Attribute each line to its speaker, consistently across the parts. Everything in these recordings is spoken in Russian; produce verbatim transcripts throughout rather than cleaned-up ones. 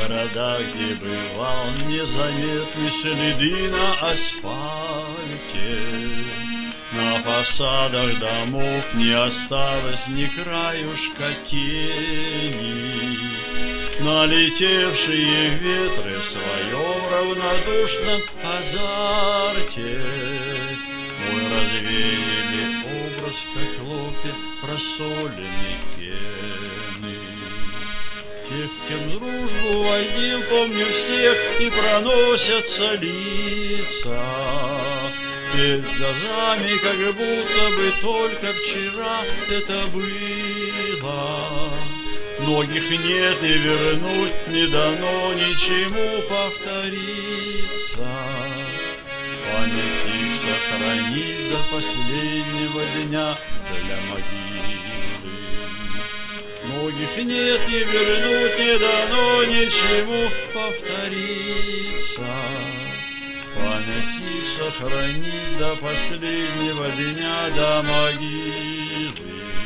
Speaker 1: городах, где бывал, незаметны следы на асфальте. На фасадах домов не осталось ни краюшка тени. Налетевшие ветры в своем равнодушном азарте мой развеяли образ, как хлопья просоленной пены. Тех, кем дружбу водил, помню всех, и проносятся лица перед глазами, как будто бы только вчера это было. Многих нет и вернуть не дано ничему повториться. Память их сохранить до последнего дня для могилы. Многих нет и вернуть не дано ничему повториться. Память их сохранить до последнего дня до могилы.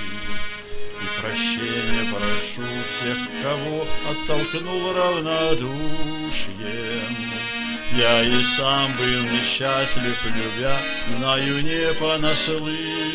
Speaker 1: Прощения прошу всех, кого оттолкнул равнодушием. Я и сам был несчастлив, любя, знаю не понаслышке,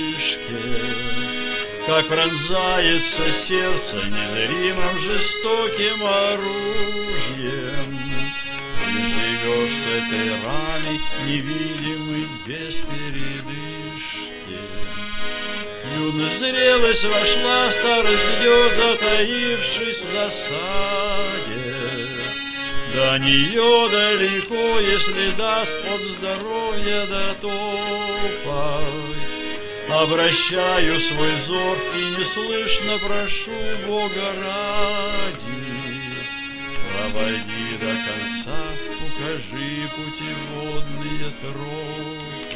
Speaker 1: как пронзается сердце незримым жестоким оружием. И живешь с этой раной, невидимой, без передышки. Юность, зрелость вошла, старость ждет, затаившись в засаде. До нее далеко, если даст от здоровья дотопать. Обращаю свой взор и неслышно прошу Бога ради. Проводи до конца, укажи путеводные тропы.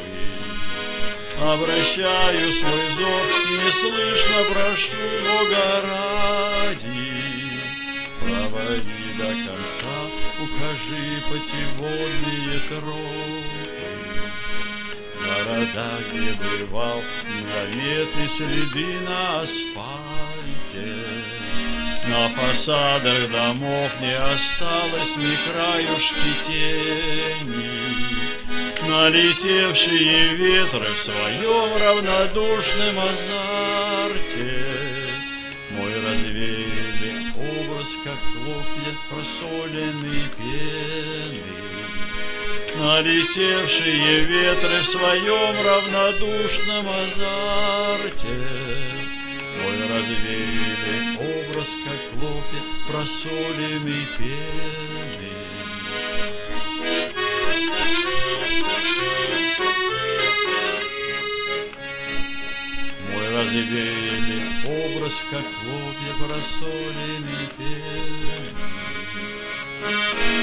Speaker 1: Обращаю свой взор и неслышно прошу Бога ради. Проводи до конца, укажи путеводные тропы. В городах, где бывал, незаметны следы на асфальте. На фасадах домов не осталось ни краюшки тени. Налетевшие ветры в своем равнодушном азарте мой развеяли образ, как хлопья просоленной пены. Налетевшие ветры в своем равнодушном азарте мой развеяли образ, как хлопья просоленной пены. Развеяли образ, как хлопья просоленной пены.